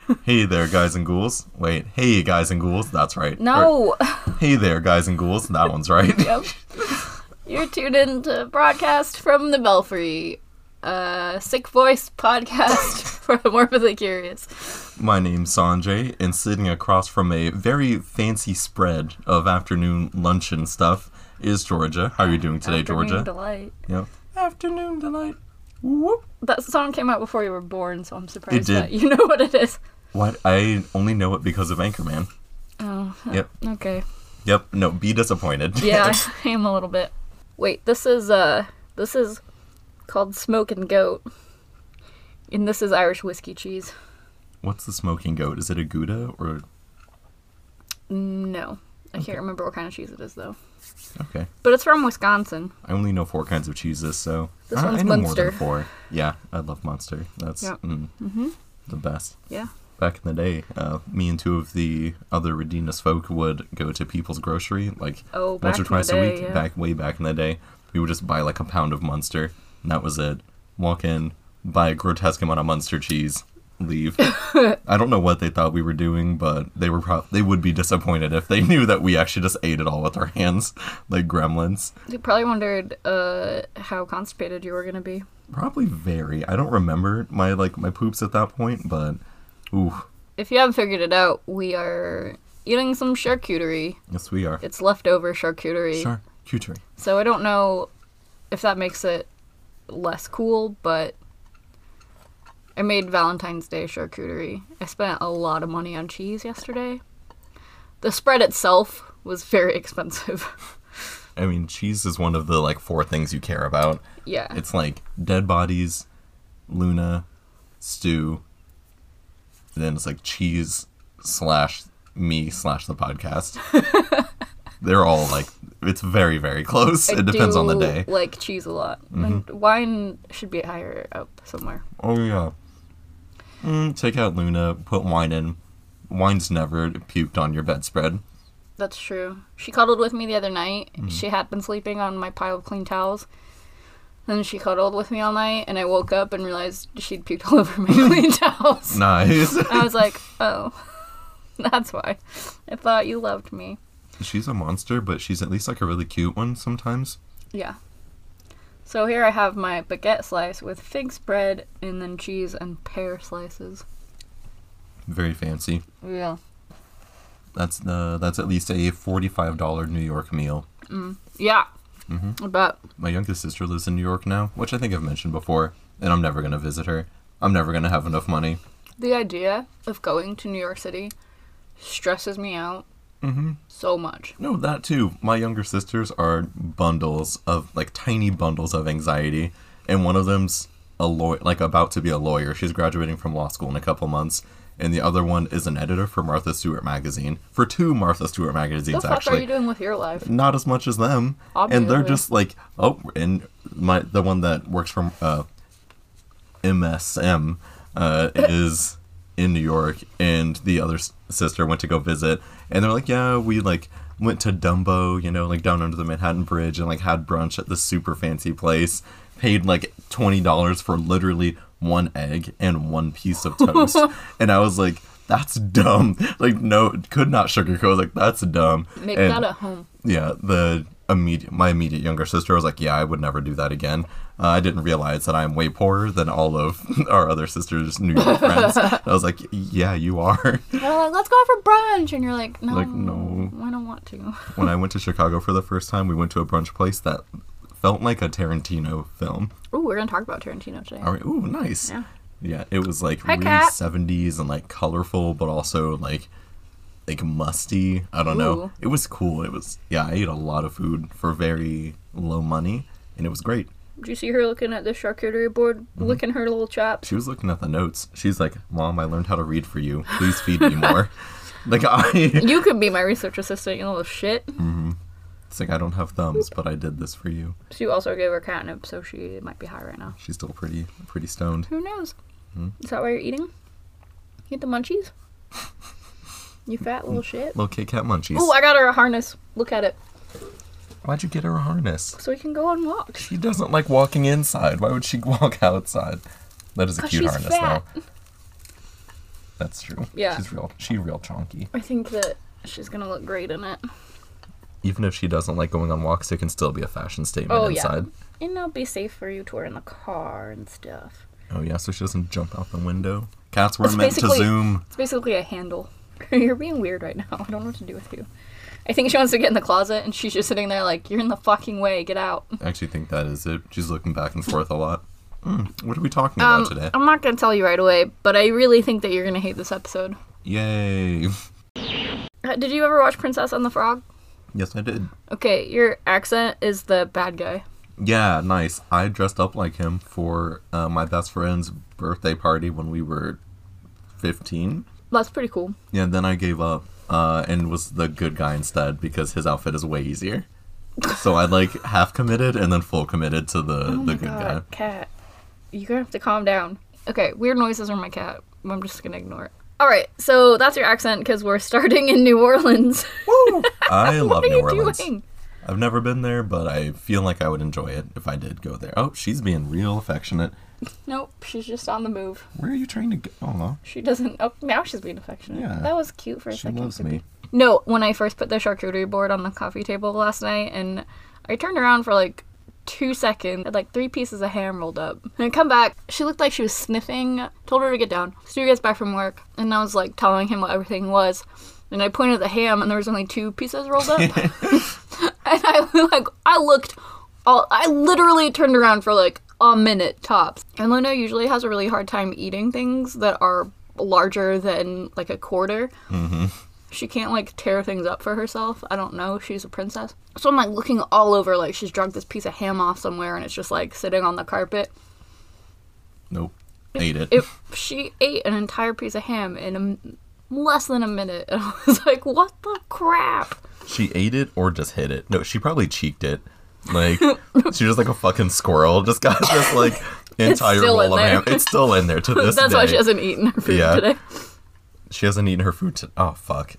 Hey there, guys and ghouls. Wait, hey, guys and ghouls. That's right. No. Or, hey there, guys and ghouls. That one's right. Yep. You're tuned in to broadcast from the Belfry, sick voice podcast for the morbidly curious. My name's Sanjay, and sitting across from a very fancy spread of afternoon luncheon stuff is Georgia. How are you doing today, Afternoon Georgia? Delight. Yep. Afternoon delight. Whoop. That song came out before you were born, so I'm surprised It did. that you know what it is. What? I only know it because of Anchorman. Oh. Yep. Okay. Yep. No, be disappointed. Yeah, I am a little bit. Wait, this is called Smokin' Goat. And this is Irish whiskey cheese. What's the smoking goat? Is it a Gouda or? No. I Okay. can't remember what kind of cheese it is, though. Okay. But it's from Wisconsin. I only know 4 kinds of cheeses, so This I one's know more Munster. than 4. Yeah, I love Munster. That's Yep. the best. Yeah. Back in the day, me and 2 of the other Redinus folk would go to People's Grocery, like Oh, once or back in twice the a day, week. yeah. Way back in the day, we would just buy like a pound of Munster, and that was it. Walk in, buy a grotesque amount of Munster cheese, leave. I don't know what they thought we were doing, but they would be disappointed if they knew that we actually just ate it all with our hands, like gremlins. You probably wondered how constipated you were going to be. Probably very. I don't remember my poops at that point, but ooh, If you haven't figured it out, we are eating some charcuterie. yes we are. It's leftover charcuterie. Charcuterie. So I don't know if that makes it less cool, but I made Valentine's Day charcuterie. I spent a lot of money on cheese yesterday. The spread itself was very expensive. I mean, cheese is one of the 4 things you care about. Yeah. It's like dead bodies, Luna, stew, and then it's like cheese / me / the podcast. They're all it's very, very close. It depends on the day. I like cheese a lot. And wine should be higher up somewhere. Oh yeah. Take out Luna, put wine in. Wine's never puked on your bedspread. That's true. She cuddled with me the other night. She had been sleeping on my pile of clean towels. And she cuddled with me all night, and I woke up and realized she'd puked all over my clean towels. Nice. I was like, oh, that's why. I thought you loved me. She's a monster, but she's at least a really cute one sometimes. Yeah. So here I have my baguette slice with fig spread and then cheese and pear slices. Very fancy. Yeah. That's at least a $45 New York meal. Yeah. I bet. My youngest sister lives in New York now, which I think I've mentioned before, and I'm never going to visit her. I'm never going to have enough money. The idea of going to New York City stresses me out so much. No, that too. My younger sisters are bundles of, tiny bundles of anxiety, and one of them's a lawyer, about to be a lawyer. She's graduating from law school in a couple months, and the other one is an editor for Martha Stewart magazine. For 2 Martha Stewart magazines, What the fuck actually. are you doing with your life? Not as much as them. And they're Obviously. just and the one that works from MSM is in New York, and the other sister went to go visit, and they're like, yeah, we went to Dumbo, down under the Manhattan Bridge, and had brunch at this super fancy place, paid $20 for literally 1 egg and 1 piece of toast. And I was like, that's dumb. No, could not sugarcoat. I was like, that's dumb. Make And that at home. yeah, my immediate younger sister was like, yeah, I would never do that again. I didn't realize that I'm way poorer than all of our other sisters' New York friends. I was like, yeah, you are. They're like, let's go for brunch. And you're like, no, No. I don't want to. When I went to Chicago for the first time, we went to a brunch place that felt like a Tarantino film. Ooh, we're going to talk about Tarantino today. All right, ooh, nice. Yeah. Yeah, it was really Kat. 70s and colorful, but also musty. I don't know. Ooh. It was cool. I ate a lot of food for very low money, and it was great. Did you see her looking at the charcuterie board, licking her little chops? She was looking at the notes. She's like, Mom, I learned how to read for you. Please feed me more. You could be my research assistant, you little shit. It's like, I don't have thumbs, but I did this for you. So you also gave her catnip, so she might be high right now. She's still pretty stoned. Who knows? Is that why you're eating? You get the munchies? You fat little shit. Little Kit Kat munchies. Ooh, I got her a harness. Look at it. Why'd you get her a harness? So we can go on walks. She doesn't like walking inside. Why would she walk outside? That is a 'Cause cute she's harness, fat. though. That's true. Yeah. She's real chonky. I think that she's gonna look great in it. Even if she doesn't like going on walks, it can still be a fashion statement inside. Yeah. And it'll be safe for you to wear in the car and stuff. Oh yeah, so she doesn't jump out the window. Cats weren't meant to zoom. It's basically a handle. You're being weird right now. I don't know what to do with you. I think she wants to get in the closet, and she's just sitting there like, you're in the fucking way, get out. I actually think that is it. She's looking back and forth a lot. What are we talking about today? I'm not going to tell you right away, but I really think that you're going to hate this episode. Yay. Did you ever watch Princess and the Frog? Yes, I did. Okay, your accent is the bad guy. Yeah, nice. I dressed up like him for my best friend's birthday party when we were 15. That's pretty cool. Yeah, then I gave up and was the good guy instead because his outfit is way easier. So I like half committed and then full committed to the good guy. Cat. You're gonna have to calm down. Okay, weird noises from my cat. I'm just gonna ignore it. Alright, so that's your accent because we're starting in New Orleans. Woo! I love New Orleans. What are you doing? I've never been there, but I feel like I would enjoy it if I did go there. Oh, she's being real affectionate. Nope, she's just on the move. Where are you trying to go? Oh, no. She doesn't... Oh, now she's being affectionate. Yeah. That was cute for a second. She loves me. No, when I first put the charcuterie board on the coffee table last night, and I turned around for like 2 seconds, had like 3 pieces of ham rolled up. And I come back, she looked like she was sniffing, told her to get down. Stu gets back from work, and I was like telling him what everything was. And I pointed at the ham, and there was only 2 pieces rolled up. And I literally turned around for like a minute tops. And Luna usually has a really hard time eating things that are larger than like a quarter. Mm-hmm. She can't like tear things up for herself. I don't know. She's a princess. So I'm like looking all over like she's drugged this piece of ham off somewhere and it's just like sitting on the carpet. Nope. Ate it. She ate an entire piece of ham in less than a minute. And I was like, what the crap? She ate it or just hit it? No, she probably cheeked it. Like, she was like a fucking squirrel. Just got this like entire roll of ham. It's still in there to this day. That's why she hasn't eaten her food today. She hasn't eaten her food today. Oh, fuck.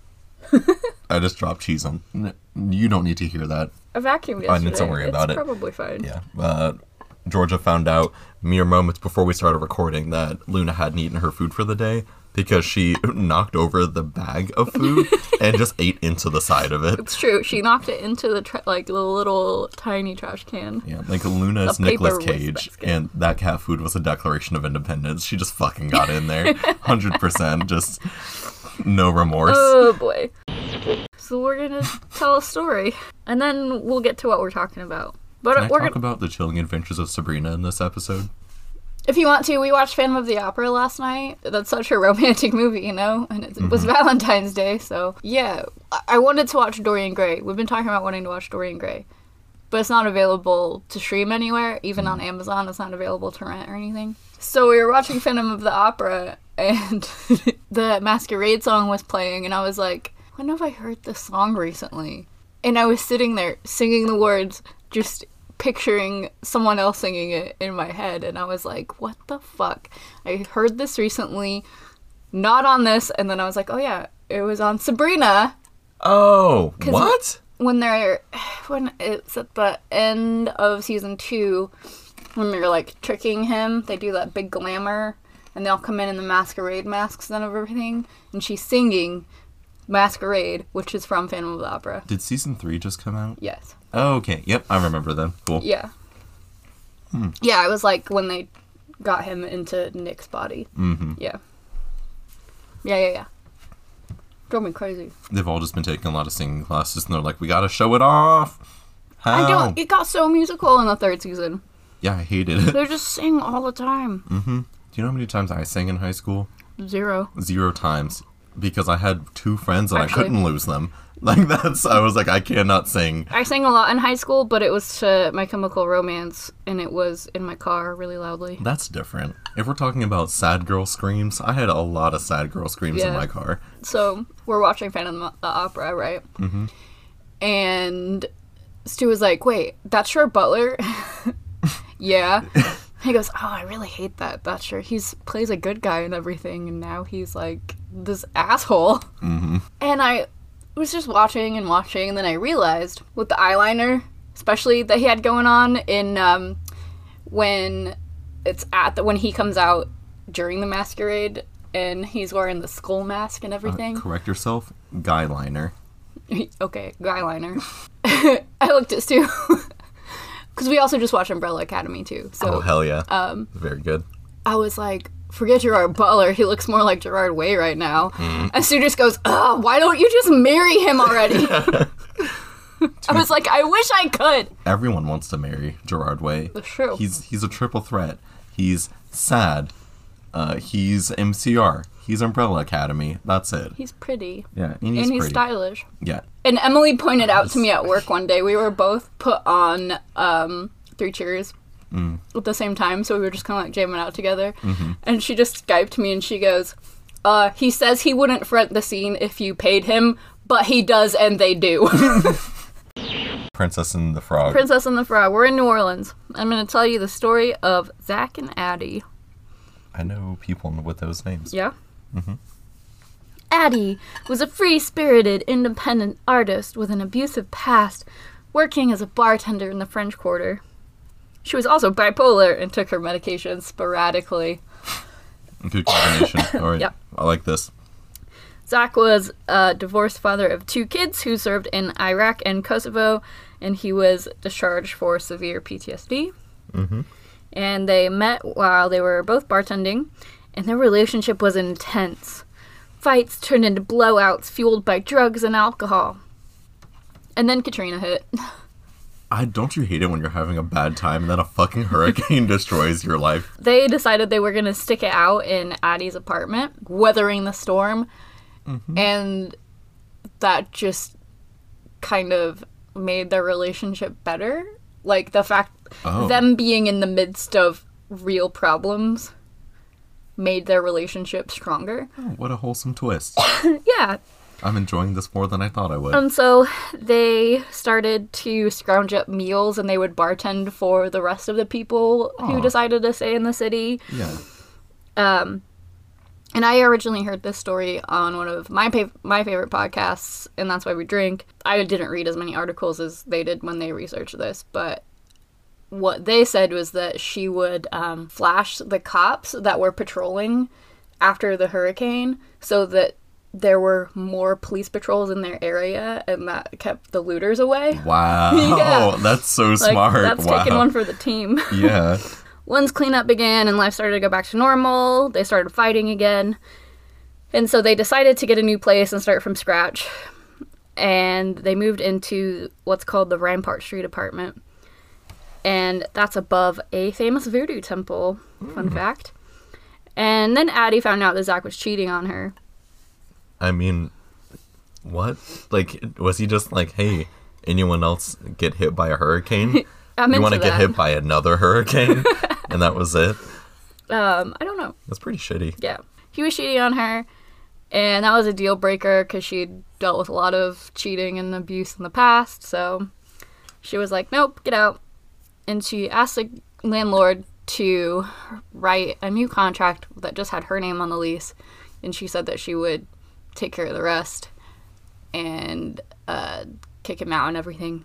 I just dropped cheese on. You don't need to hear that. I vacuumed yesterday. Don't worry about it. It's probably fine. Yeah. Georgia found out mere moments before we started recording that Luna hadn't eaten her food for the day because she knocked over the bag of food and just ate into the side of it. It's true. She knocked it into the the little tiny trash can. Yeah, like Luna's Nicolas Cage, and that cat food was a Declaration of Independence. She just fucking got in there. 100%. Just no remorse. Oh, boy. So we're going to tell a story, and then we'll get to what we're talking about. But Can I talk about the chilling adventures of Sabrina in this episode? If you want to, we watched Phantom of the Opera last night. That's such a romantic movie, you know? And it was Valentine's Day, so yeah. I wanted to watch Dorian Gray. We've been talking about wanting to watch Dorian Gray. But it's not available to stream anywhere. Even on Amazon, it's not available to rent or anything. So we were watching Phantom of the Opera, and the Masquerade song was playing, and I was like, when have I heard this song recently? And I was sitting there singing the words, just picturing someone else singing it in my head, and I was like, what the fuck? I heard this recently, not on this, and then I was like, oh yeah, it was on Sabrina. Oh, what? When it's at the end of season 2, when they're like tricking him, they do that big glamour, and they all come in the masquerade masks and everything, and she's singing Masquerade, which is from Phantom of the Opera. Did season 3 just come out? Yes. Oh, okay. Yep, I remember them. Cool. Yeah. Yeah, it was like when they got him into Nick's body. Mm-hmm. Yeah. Yeah. Drove me crazy. They've all just been taking a lot of singing classes, and they're like, we gotta show it off. How? It got so musical in the 3rd season. Yeah, I hated it. They're just singing all the time. Mm-hmm. Do you know how many times I sang in high school? 0. 0 times. Because I had 2 friends and I couldn't lose them. I was like, I cannot sing. I sang a lot in high school, but it was to My Chemical Romance, and it was in my car really loudly. That's different. If we're talking about sad girl screams, I had a lot of sad girl screams in my car. So, we're watching Phantom of the Opera, right? Mm-hmm. And Stu was like, wait, that's your butler? Yeah. He goes, oh, I really hate that. That's sure. He plays a good guy and everything, and now he's like this asshole. Mm-hmm. And I was just watching, and then I realized with the eyeliner, especially that he had going on in when he comes out during the masquerade and he's wearing the skull mask and everything. Correct yourself. Guy liner. Okay, guy liner. I looked at Stu. Because we also just watched Umbrella Academy, too. So, oh, hell yeah. Very good. I was like, forget Gerard Butler. He looks more like Gerard Way right now. And Stu just goes, why don't you just marry him already? I was like, I wish I could. Everyone wants to marry Gerard Way. That's true. He's a triple threat. He's sad. He's MCR. He's Umbrella Academy. That's it. He's pretty. Yeah, and he's pretty. stylish. Yeah. And Emily pointed out to me at work one day, we were both put on 3 Cheers at the same time, so we were just kind of like jamming out together. And she just Skyped me and she goes, he says he wouldn't front the scene if you paid him, but he does and they do. Princess and the Frog. Princess and the Frog. We're in New Orleans. I'm going to tell you the story of Zach and Addie. I know people with those names. Yeah? Addie was a free-spirited, independent artist with an abusive past, working as a bartender in the French Quarter. She was also bipolar and took her medication sporadically. Good combination. All right. Yep. I like this. Zach was a divorced father of 2 kids who served in Iraq and Kosovo, and he was discharged for severe PTSD. And they met while they were both bartending, and their relationship was intense. Fights turned into blowouts fueled by drugs and alcohol. And then Katrina hit. Don't you hate it when you're having a bad time and then a fucking hurricane destroys your life? They decided they were going to stick it out in Addie's apartment, weathering the storm. And that just kind of made their relationship better. Like, the fact them being in the midst of real problems made their relationship stronger. Oh, what a wholesome twist. Yeah. I'm enjoying this more than I thought I would. And so they started to scrounge up meals, and they would bartend for the rest of the people who decided to stay in the city. Yeah. And I originally heard this story on one of my favorite podcasts, and That's Why We Drink. I didn't read as many articles as they did when they researched this, but what they said was that she would flash the cops that were patrolling after the hurricane so that there were more police patrols in their area, and that kept the looters away. Wow. Yeah. That's so Like, smart. that's taking one for the team. Yeah. Once cleanup began and life started to go back to normal, they started fighting again. And so they decided to get a new place and start from scratch. And they moved into what's called the Rampart Street apartment. And that's above a famous voodoo temple, fun fact. And then Addie found out that Zach was cheating on her. I mean, what? Like, was he just like, hey, anyone else get hit by a hurricane? You want to get hit by another hurricane? And that was it? I don't know. That's pretty shitty. Yeah. He was cheating on her, and that was a deal breaker because she'd dealt with a lot of cheating and abuse in the past, so she was like, nope, get out. And she asked the landlord to write a new contract that just had her name on the lease, and she said that she would take care of the rest and kick him out and everything.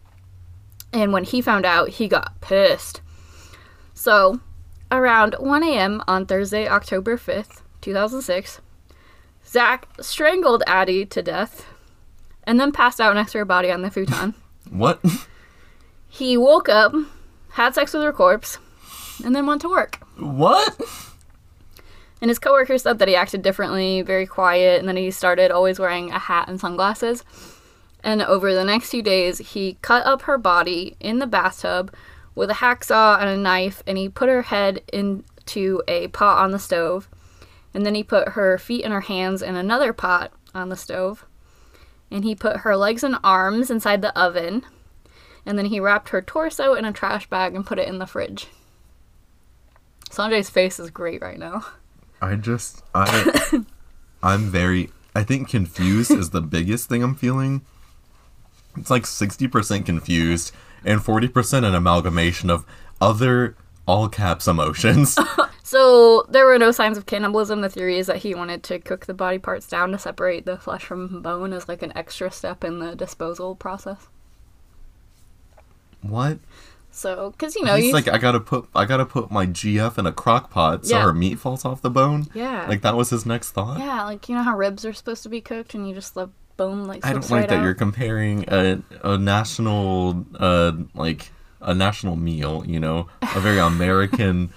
And when he found out, he got pissed. So, around 1 a.m. on Thursday, October 5th, 2006, Zach strangled Addie to death and then passed out next to her body on the futon. What? He woke up, had sex with her corpse, and then went to work. What? And his coworkers said that he acted differently, very quiet, and then he started always wearing a hat and sunglasses. And over the next few days, he cut up her body in the bathtub with a hacksaw and a knife, and he put her head into a pot on the stove. And then he put her feet and her hands in another pot on the stove. And he put her legs and arms inside the oven. And then he wrapped her torso in a trash bag and put it in the fridge. Sanjay's face is great right now. I think confused is the biggest thing I'm feeling. It's like 60% confused and 40% an amalgamation of other all caps emotions. So there were no signs of cannibalism. The theory is that he wanted to cook the body parts down to separate the flesh from bone as like an extra step in the disposal process. What? So, because, you He's like, I gotta put my GF in a crock pot so Yeah. her meat falls off the bone. Yeah. Like, that was his next thought. Yeah, like, you know how ribs are supposed to be cooked and you just let bone, like, I don't slips like right that out? you're comparing a national like a national meal, you know, a very American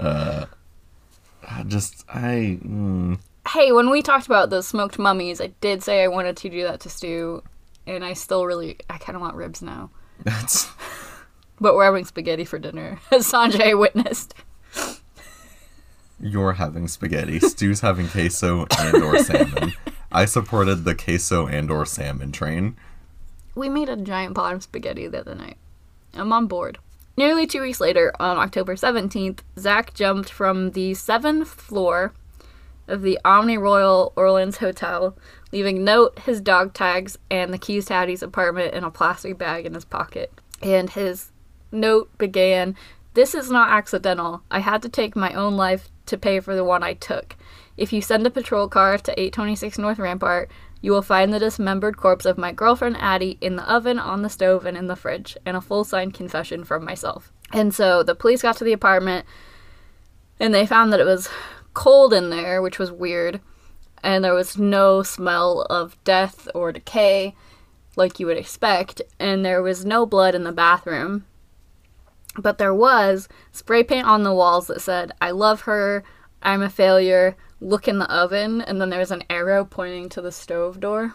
Hey, when we talked about the smoked mummies, I did say I wanted to do that to stew, and I kind of want ribs now. that's But we're having spaghetti for dinner, as Sanjay witnessed. you're having spaghetti. Stu's having queso and or salmon. I supported the queso and or salmon train. We made a giant pot of spaghetti the other night. I'm on board. Nearly 2 weeks later, on October 17th, Zach jumped from the 7th floor of the Omni Royal Orleans Hotel, leaving note, his dog tags, and the keys to Hattie's apartment in a plastic bag in his pocket. And his note began, "This is not accidental. I had to take my own life to pay for the one I took. If you send a patrol car to 826 North Rampart, you will find the dismembered corpse of my girlfriend Addie in the oven, on the stove, and in the fridge, and a full-signed confession from myself." And so the police got to the apartment, and they found that it was cold in there, which was weird, and there was no smell of death or decay like you would expect, and there was no blood in the bathroom. But there was spray paint on the walls that said, "I love her, I'm a failure, look in the oven," and then there was an arrow pointing to the stove door.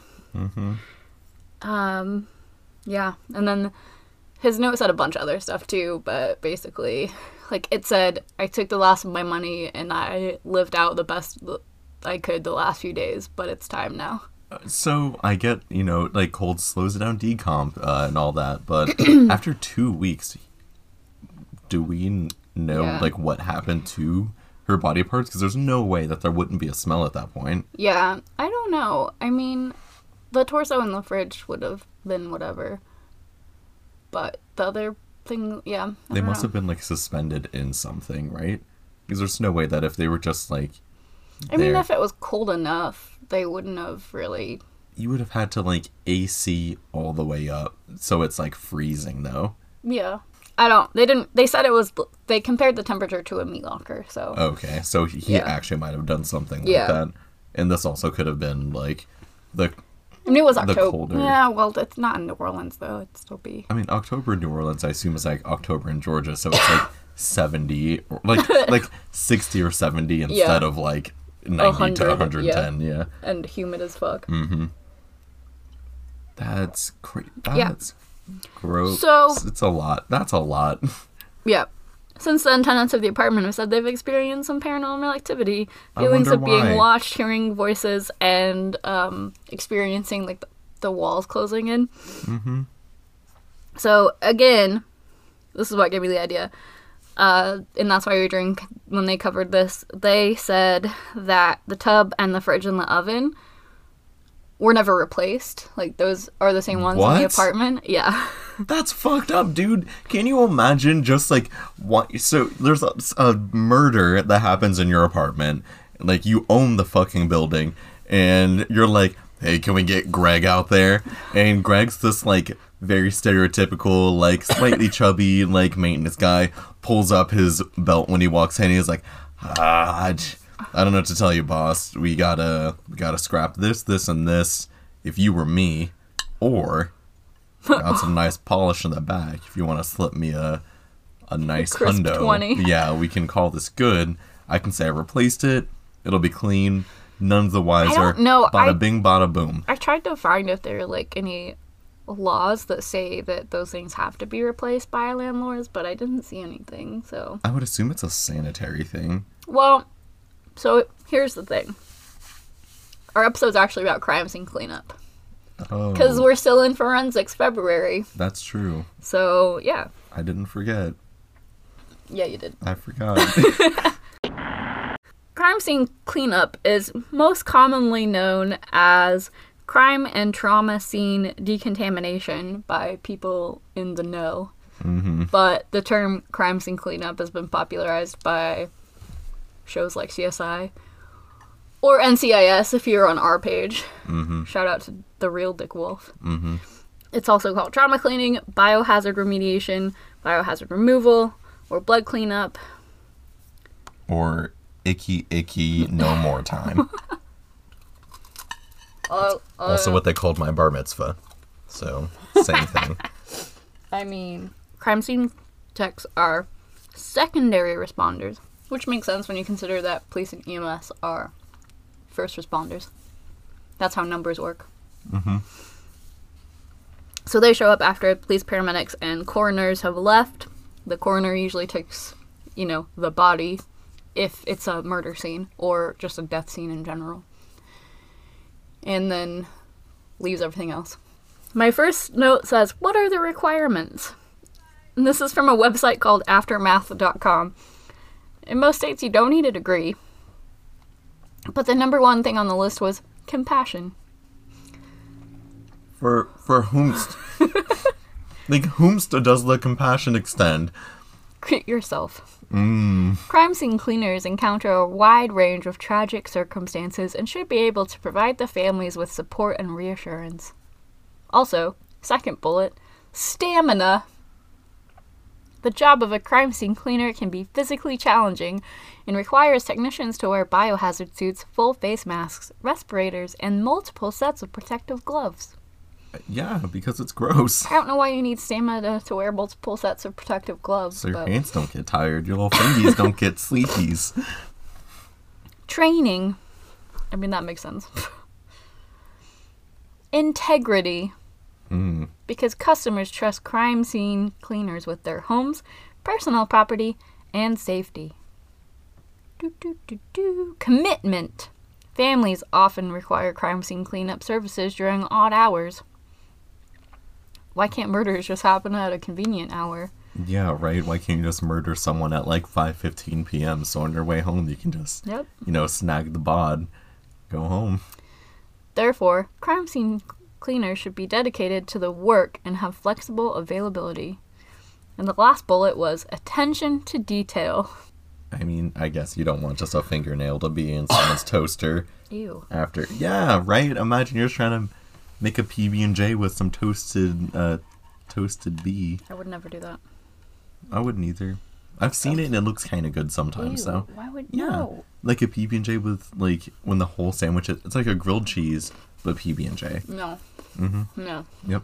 Yeah, and then his note said a bunch of other stuff too, but basically, like, it said, "I took the last of my money and I lived out the best I could the last few days, but it's time now." So I get, you know, like, cold slows down decomp and all that, but after 2 weeks, do we know Yeah. like what happened to her body parts? Because there's no way that there wouldn't be a smell at that point. Yeah, I don't know. I mean, the torso in the fridge would have been whatever. But the other thing, yeah. They must have been like suspended in something, right? Because there's no way that if they were just like I mean, there, if it was cold enough, they wouldn't have really. you would have had to like AC all the way up, so it's like freezing though. Yeah. I don't. They didn't. They said it was. They compared the temperature to a meat locker, so. Okay, so he Yeah. actually might have done something like Yeah. that, and this also could have been like the. I mean, it was the October. colder- Yeah, well, it's not in New Orleans, though. It'd still be. I mean, October in New Orleans, I assume is like October in Georgia, so it's like 70, or like 60 or 70 instead of like 90 to 100, 110. Yeah. And humid as fuck. That's crazy. Yeah. That's gross. So- It's a lot. That's a lot. Yeah. Since then, tenants of the apartment have said they've experienced some paranormal activity, I feelings wonder of being why. watched, hearing voices, and experiencing like the walls closing in. Mm-hmm. So again, this is what gave me the idea, and that's why we drink. When they covered this, they said that the tub and the fridge and the oven were never replaced. Like, those are the same ones in What? the apartment. Yeah. That's fucked up, dude. Can you imagine just like what? So there's a murder that happens in your apartment. Like, you own the fucking building, and you're like, "Hey, can we get Greg out there?" And Greg's this like very stereotypical, like slightly chubby, like maintenance guy. Pulls up his belt when he walks in. He's like, I don't know what to tell you, boss. We gotta scrap this, and this. If you were me, or got some nice polish in the back. If you want to slip me a nice crisp hundo, 20. yeah, we can call this good. I can say I replaced it. It'll be clean. None the wiser. don't know. Bada bing, bada boom. I tried to find if there are like any laws that say that those things have to be replaced by landlords, but I didn't see anything. So, I would assume it's a sanitary thing. well, so here's the thing. Our episode's actually about crime scene cleanup because Oh, we're still in Forensics February. that's true. So yeah, I didn't forget. yeah, you did. I forgot. Crime scene cleanup is most commonly known as crime and trauma scene decontamination by people in the know. But the term crime scene cleanup has been popularized by shows like CSI or NCIS if you're on our page. Shout out to the real Dick Wolf. It's also called trauma cleaning, biohazard remediation, biohazard removal, or blood cleanup. Or icky, no more time. Also what they called my bar mitzvah. So, same thing. I mean, crime scene techs are secondary responders, which makes sense when you consider that police and EMS are first responders. That's how numbers work. Mm-hmm. So they show up after police, paramedics, and coroners have left. The coroner usually takes, the body if it's a murder scene or just a death scene in general. And then leaves everything else. My first note says, what are the requirements? And this is from a website called aftermath.com. In most states, you don't need a degree. But the number one thing on the list was compassion. For whomst? Like, whomst does the compassion extend? Yourself. Crime scene cleaners encounter a wide range of tragic circumstances and should be able to provide the families with support and reassurance. Also, second bullet, stamina. The job of a crime scene cleaner can be physically challenging and requires technicians to wear biohazard suits, full face masks, respirators, and multiple sets of protective gloves. Yeah, because it's gross. I don't know why you need stamina to wear multiple sets of protective gloves. So your hands don't get tired, your little fingies don't get sleepies. Training. I mean, that makes sense. Integrity. Because customers trust crime scene cleaners with their homes, personal property, and safety. Commitment. Families often require crime scene cleanup services during odd hours. Why can't murders just happen at a convenient hour? Yeah, right? Why can't you just murder someone at like 5:15 p.m. so on your way home you can just, snag the bod, go home. Therefore, crime scene cleaners should be dedicated to the work and have flexible availability. And the last bullet was attention to detail. I mean, I guess you don't want just a fingernail to be in someone's toaster. Ew. After. Yeah, right? Imagine you're trying to make a PB&J with some toasted bee. I would never do that. I wouldn't either. I've seen it and it looks kind of good sometimes, though. Why would no? Like a PB&J with, like, when the whole sandwich is... It's like a grilled cheese, but PB&J. No. Mm-hmm. No. Yep.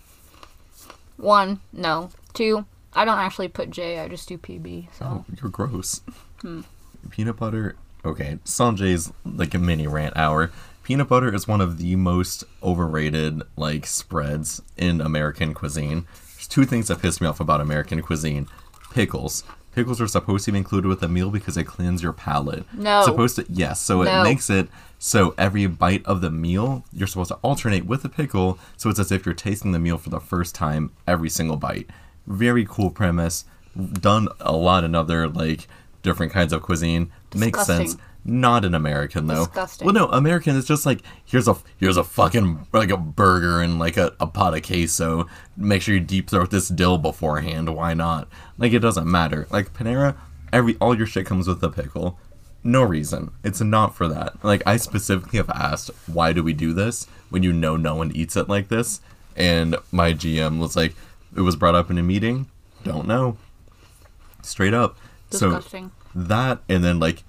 1, no. 2, I don't actually put J, I just do PB, so... Oh, you're gross. Peanut butter... Okay, Sanjay's, like, a mini rant hour. Peanut butter is one of the most overrated, like, spreads in American cuisine. There's two things that piss me off about American cuisine. Pickles. Pickles are supposed to be included with a meal because they cleanse your palate. No. Yes, so it makes it so every bite of the meal, you're supposed to alternate with a pickle, so it's as if you're tasting the meal for the first time every single bite. Very cool premise. Done a lot in other, like, different kinds of cuisine. Disgusting. Makes sense. Not an American, though. Disgusting. Well, no, American is just like, here's a fucking, like, a burger and, like, a pot of queso. Make sure you deep throat this dill beforehand. Why not? Like, it doesn't matter. Like, Panera, all your shit comes with a pickle. No reason. It's not for that. Like, I specifically have asked, why do we do this when you know no one eats it like this? And my GM was like, it was brought up in a meeting. Don't know. Straight up. Disgusting. So, that, and then, like,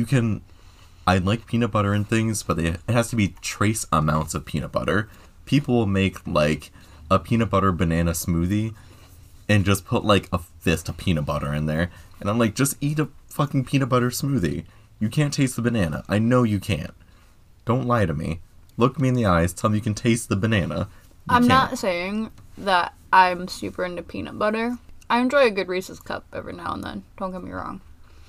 I like peanut butter and things, but it has to be trace amounts of peanut butter. People will make, like, a peanut butter banana smoothie and just put, like, a fist of peanut butter in there. And I'm like, just eat a fucking peanut butter smoothie. You can't taste the banana. I know you can't. Don't lie to me. Look me in the eyes. Tell me you can taste the banana. I'm not saying that I'm super into peanut butter. I enjoy a good Reese's Cup every now and then. Don't get me wrong.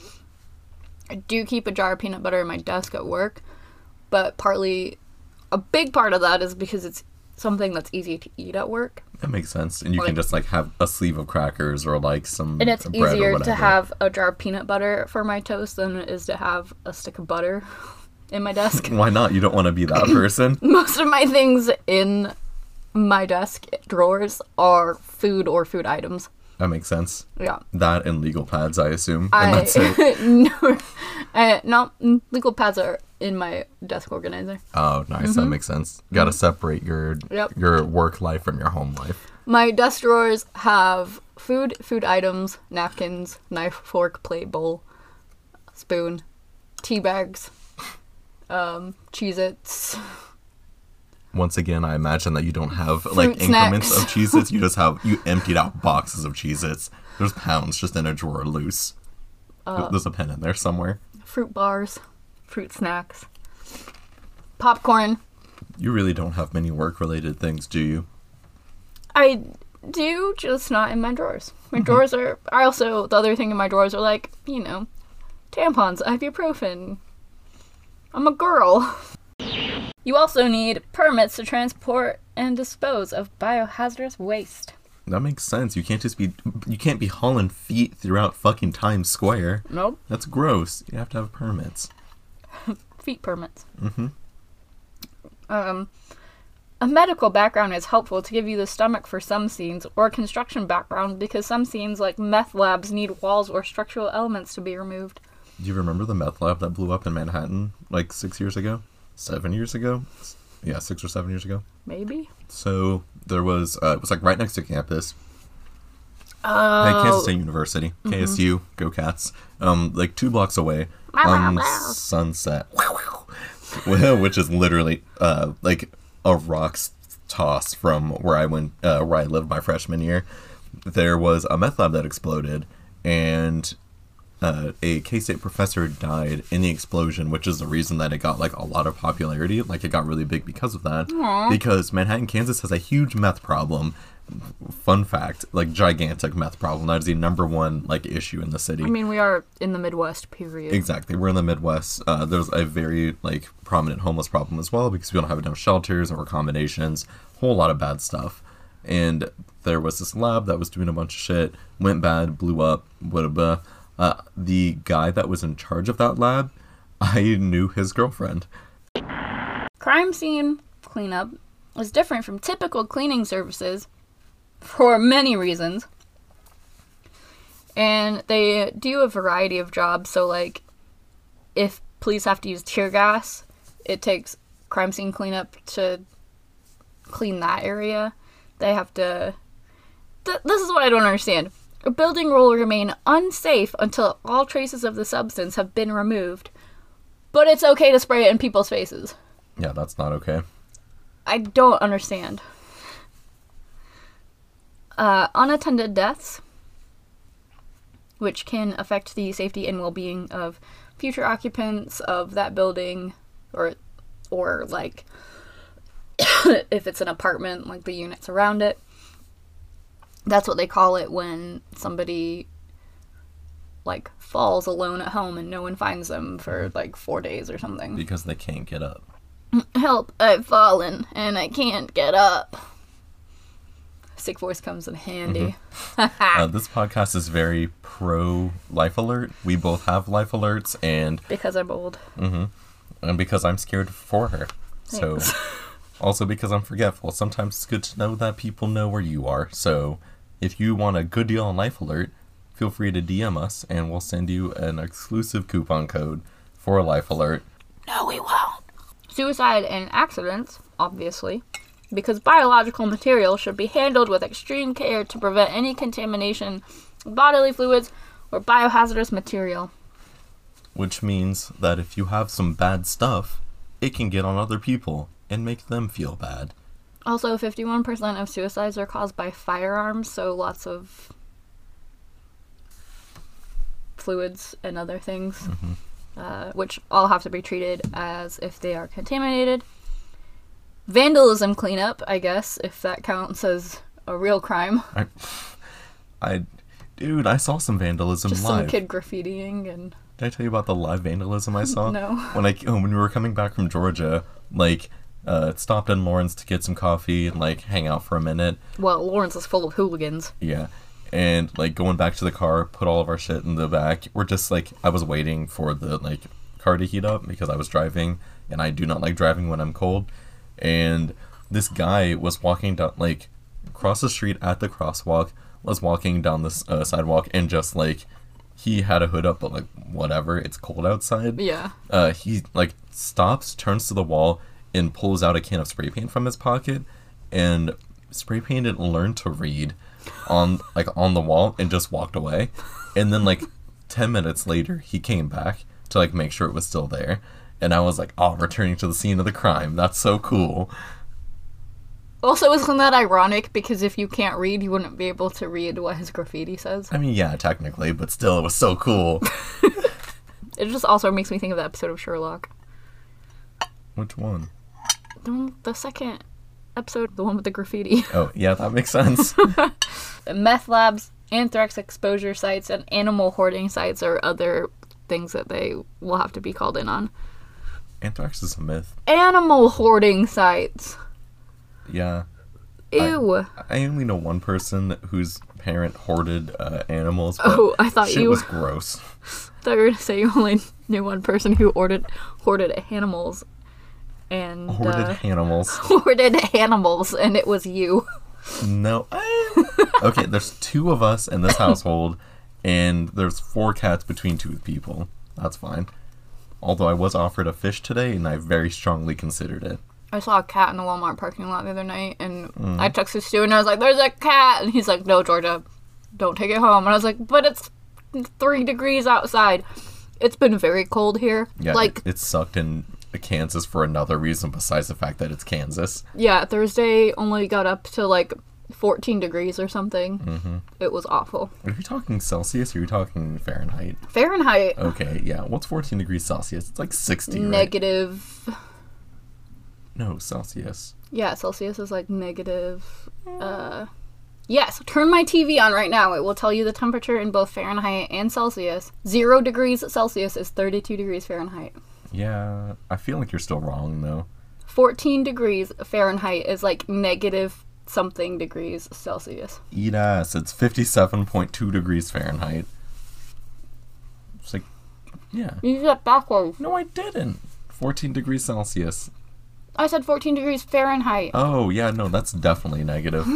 I do keep a jar of peanut butter in my desk at work, but a big part of that is because it's something that's easy to eat at work. That makes sense. And you can just, like, have a sleeve of crackers or, like, some bread or whatever. And it's easier to have a jar of peanut butter for my toast than it is to have a stick of butter in my desk. Why not? You don't want to be that person. Most of my things in my desk drawers are food or food items. That makes sense. Yeah. That and legal pads, I assume. And that's it. No, legal pads are in my desk organizer. Oh, nice. That makes sense. You gotta separate your work life from your home life. My desk drawers have food items, napkins, knife, fork, plate, bowl, spoon, tea bags, Cheez-Its. Once again, I imagine that you don't have Fruit increments snacks. of Cheez-Its. You emptied out boxes of Cheez-Its. There's pounds just in a drawer loose. There's a pen in there somewhere. Fruit bars, fruit snacks, popcorn. You really don't have many work-related things, do you? I do, just not in my drawers. My drawers are also, the other thing in my drawers are like, tampons, ibuprofen. I'm a girl. You also need permits to transport and dispose of biohazardous waste. That makes sense. You can't be hauling feet throughout fucking Times Square. Nope. That's gross. You have to have permits. Feet permits. A medical background is helpful to give you the stomach for some scenes, or a construction background because some scenes, like meth labs, need walls or structural elements to be removed. Do you remember the meth lab that blew up in Manhattan 6 years ago? 7 years ago? Yeah, 6 or 7 years ago. Maybe? So there was, it was right next to campus. Oh. At Kansas State University. KSU, go Cats. 2 blocks away on Sunset. Which is literally, a rock's toss from where I lived my freshman year. There was a meth lab that exploded, and a K-State professor died in the explosion, which is the reason that it got a lot of popularity. It got really big because of that. Aww. Because Manhattan, Kansas has a huge meth problem. Fun fact, gigantic meth problem. That is the number one issue in the city. I mean, we are in the Midwest, period. Exactly. We're in the Midwest. There's a very prominent homeless problem as well because we don't have enough shelters or accommodations. Whole lot of bad stuff. And there was this lab that was doing a bunch of shit, went bad, blew up, whatever. The guy that was in charge of that lab, I knew his girlfriend. Crime scene cleanup is different from typical cleaning services for many reasons. And they do a variety of jobs. So, if police have to use tear gas, it takes crime scene cleanup to clean that area. They have to... This is what I don't understand. A building will remain unsafe until all traces of the substance have been removed. But it's okay to spray it in people's faces. Yeah, that's not okay. I don't understand. Unattended deaths, which can affect the safety and well-being of future occupants of that building, or if it's an apartment, the units around it. That's what they call it when somebody falls alone at home and no one finds them for 4 days or something. Because they can't get up. Help, I've fallen and I can't get up. Sick voice comes in handy. This podcast is very pro Life Alert. We both have Life Alerts, and Because I'm old. and because I'm scared for her. Thanks. So also because I'm forgetful. Sometimes it's good to know that people know where you are. So if you want a good deal on Life Alert, feel free to DM us and we'll send you an exclusive coupon code for Life Alert. No, we won't. Suicide and accidents, obviously, because biological material should be handled with extreme care to prevent any contamination of bodily fluids or biohazardous material. Which means that if you have some bad stuff, it can get on other people and make them feel bad. Also, 51% of suicides are caused by firearms, so lots of fluids and other things, which all have to be treated as if they are contaminated. Vandalism cleanup, I guess, if that counts as a real crime. Dude, I saw some vandalism Just live. some kid graffitiing and... Did I tell you about the live vandalism I saw? No. When we were coming back from Georgia, stopped in Lawrence to get some coffee and hang out for a minute. Well, Lawrence is full of hooligans. Yeah. And going back to the car, put all of our shit in the back. We're just I was waiting for the car to heat up because I was driving and I do not like driving when I'm cold. And this guy was walking down across the street at the crosswalk, was walking down the sidewalk and just he had a hood up, but whatever, it's cold outside. Yeah. He stops, turns to the wall, and pulls out a can of spray paint from his pocket, and spray painted "Learn to Read" on the wall and just walked away. And then like 10 minutes later, he came back to like make sure it was still there. And I was like, oh, returning to the scene of the crime. That's so cool. Also, isn't that ironic? Because if you can't read, you wouldn't be able to read what his graffiti says. I mean, yeah, technically, but still, it was so cool. It just also makes me think of the episode of Sherlock. Which one? The second episode, the one with the graffiti. Oh, yeah, that makes sense. Meth labs, anthrax exposure sites, and animal hoarding sites are other things that they will have to be called in on. Anthrax is a myth. Animal hoarding sites. Yeah. Ew. I only know one person whose parent hoarded animals. But Oh, I thought shit you was gross. I thought you were going to say you only knew one person who hoarded animals. And Hoarded animals. hoarded animals, and it was you. No. Okay, there's 2 of us in this household, and there's 4 cats between 2 people. That's fine. Although I was offered a fish today, and I very strongly considered it. I saw a cat in the Walmart parking lot the other night, and I texted Stu, and I was like, there's a cat! And he's like, no, Georgia, don't take it home. And I was like, but it's 3 degrees outside. It's been very cold here. Yeah, like, it sucked in Kansas for another reason besides the fact that it's Kansas. Yeah, Thursday only got up to, like, 14 degrees or something. Mm-hmm. It was awful. Are you talking Celsius or are you talking Fahrenheit? Fahrenheit. Okay, yeah. What's 14 degrees Celsius? It's like 60, right? Negative... No, Celsius. Yeah, Celsius is like negative. Yes, turn my TV on right now. It will tell you the temperature in both Fahrenheit and Celsius. 0 degrees Celsius is 32 degrees Fahrenheit. Yeah, I feel like you're still wrong, though. 14 degrees Fahrenheit is like negative something degrees Celsius. Eat ass. It's 57.2 degrees Fahrenheit. It's like, yeah. You did that backwards. No, I didn't. 14 degrees Celsius. I said 14 degrees Fahrenheit. Oh, yeah, no, that's definitely negative.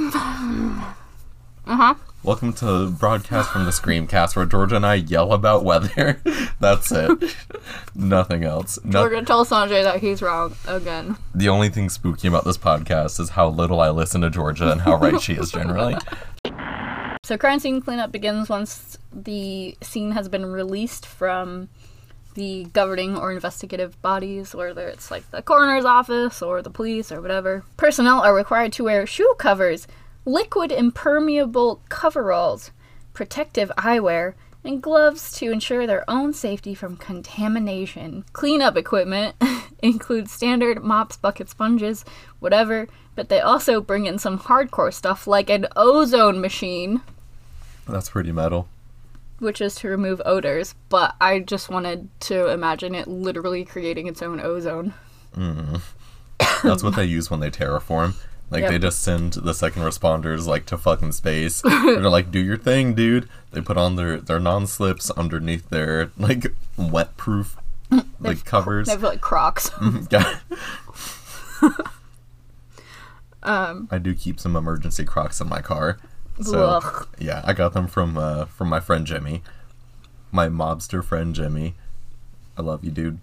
Uh-huh. Welcome to Broadcast from the Screamcast, where Georgia and I yell about weather. That's it. Nothing else. We're going to tell Sanjay that he's wrong again. The only thing spooky about this podcast is how little I listen to Georgia and how right she is generally. So crime scene cleanup begins once the scene has been released from the governing or investigative bodies, whether it's like the coroner's office or the police or whatever. Personnel are required to wear shoe covers, liquid impermeable coveralls, protective eyewear, and gloves to ensure their own safety from contamination. Cleanup equipment includes standard mops, buckets, sponges, whatever, but they also bring in some hardcore stuff like an ozone machine. That's pretty metal. Which is to remove odors, but I just wanted to imagine it literally creating its own ozone. Mm-hmm. That's what they use when they terraform. Like, They just send the second responders, like, to fucking space. They're like, do your thing, dude. They put on their non-slips underneath their, like, wet-proof, like, covers. They have, like, Crocs. Yeah. I do keep some emergency Crocs in my car. So, Ugh. yeah, I got them from my friend Jimmy. My mobster friend Jimmy. I love you, dude.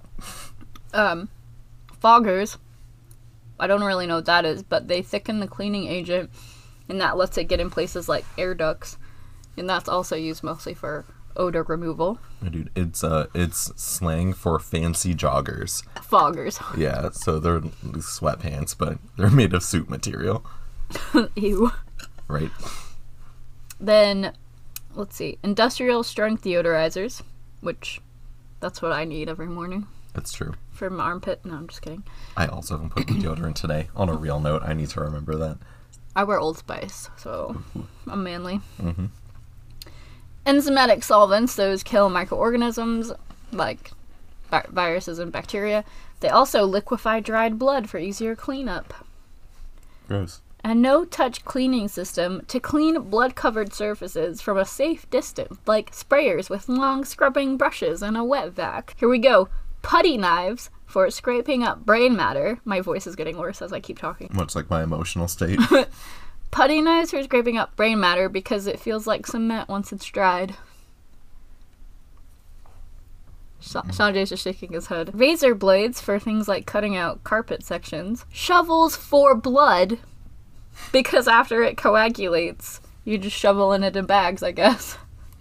Foggers. I don't really know what that is, but they thicken the cleaning agent, and that lets it get in places like air ducts. And that's also used mostly for odor removal. Yeah, dude, it's slang for fancy joggers. Foggers. Yeah, so they're sweatpants, but they're made of suit material. Ew. Right. Then, let's see, industrial strength deodorizers, which that's what I need every morning. That's true. For my armpit. No, I'm just kidding. I also haven't put deodorant today. On a real note, I need to remember that. I wear Old Spice, so I'm manly. Mm-hmm. Enzymatic solvents, those kill microorganisms like viruses and bacteria. They also liquefy dried blood for easier cleanup. Gross. A no-touch cleaning system to clean blood-covered surfaces from a safe distance, like sprayers with long scrubbing brushes and a wet vac. Here we go. Putty knives for scraping up brain matter. My voice is getting worse as I keep talking. Much like my emotional state. Putty knives for scraping up brain matter because it feels like cement once it's dried. Sanjay's just shaking his head. Razor blades for things like cutting out carpet sections. Shovels for blood because after it coagulates, You just shoveling it in bags, I guess.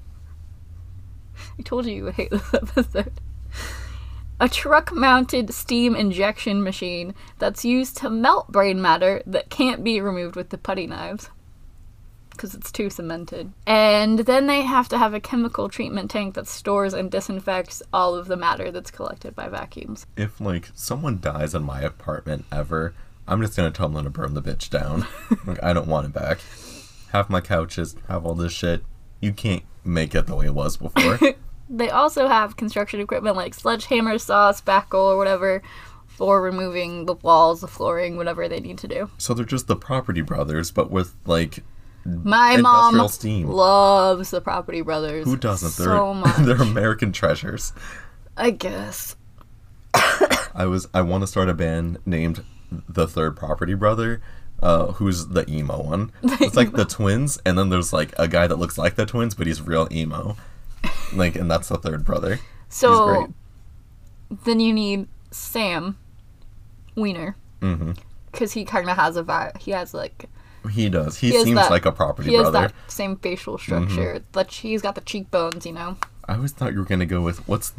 I told you would hate this episode. A truck-mounted steam injection machine that's used to melt brain matter that can't be removed with the putty knives. Because it's too cemented. And then they have to have a chemical treatment tank that stores and disinfects all of the matter that's collected by vacuums. If, like, someone dies in my apartment ever, I'm just gonna tell them to burn the bitch down. Like, I don't want it back. Have my couches, have all this shit. You can't make it the way it was before. They also have construction equipment like sledgehammer, saw, spackle, or whatever for removing the walls, the flooring, whatever they need to do. So they're just the Property Brothers, but with, like, My industrial mom steam. loves the Property Brothers. Who doesn't? So much. They're American treasures. I guess. I want to start a band named The Third Property Brother, who's the emo one. It's like the twins, and then there's like a guy that looks like the twins, but he's real emo. Like, and that's the third brother. So he's great. then you need Sam Wiener. Mm-hmm. Because he kind of has a vibe. He has like... He does. He has seems that- like a Property He has Brother. that same facial structure. But he's got the cheekbones, you know? I always thought you were gonna go with what